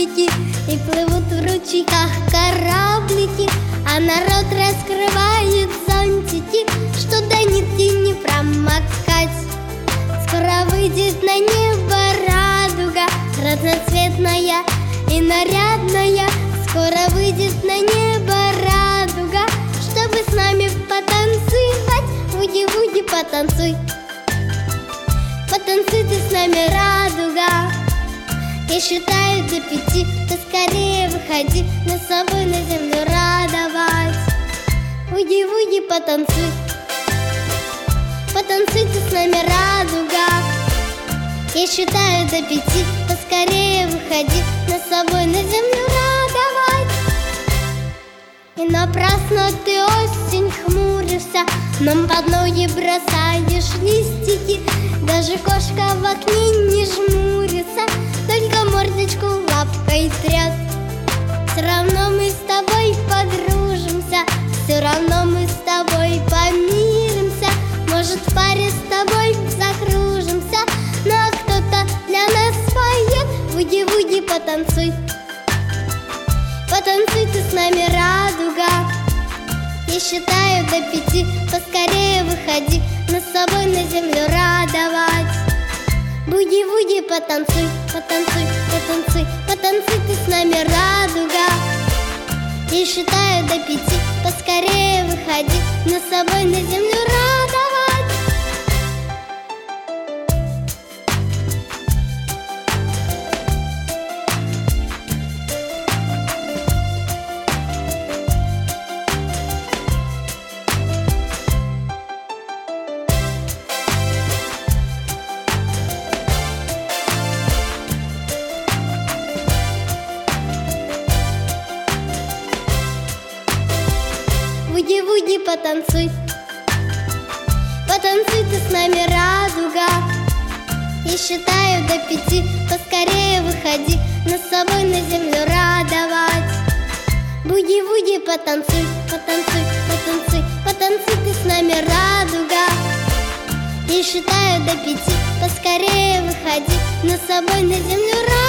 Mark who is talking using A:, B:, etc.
A: мостики, и плывут в ручейках кораблики, а народ раскрывает зонтики, что до нитки не промокать. Скоро выйдет на небо радуга, разноцветная и нарядная. Скоро выйдет на небо радуга, чтобы с нами потанцевать. Вуди-вуди, потанцуй, потанцуй ты с нами, радуга. Я считаю до 5, ты скорее выходи, нас с собой на землю радовать. Вуди-вуди, потанцуй, потанцуй ты с нами, радуга. Я считаю до 5, поскорее выходи, нас с собой на землю радовать. И напрасно ты, осень, хмуришься, нам под ноги бросаешь листики. Даже кошка в окне не жмурится, только мордочку лапкой трет. Все равно мы с тобой подружимся, все равно мы с тобой помиримся. Может, в паре с тобой закружимся, но кто-то для нас поет. Вуди-вуди, потанцуй, потанцуй ты с нами, радуга. Я считаю до 5, поскорее выходи, нас с собой на землю радовать. Буди-вуди, потанцуй, потанцуй, потанцуй, потанцуй ты с нами, радуга. Я считаю до 5, поскорее выходи, нас с собой на землю радовать. Вуди-вуди, потанцуй, потанцуй ты с нами, радуга. Я считаю до 5, поскорее выходи, нас с собой на землю радовать. Буди-вуди, потанцуй, потанцуй, потанцуй, потанцуй ты с нами, радуга. Я считаю до 5, поскорее выходи, нас с собой на землю радовать.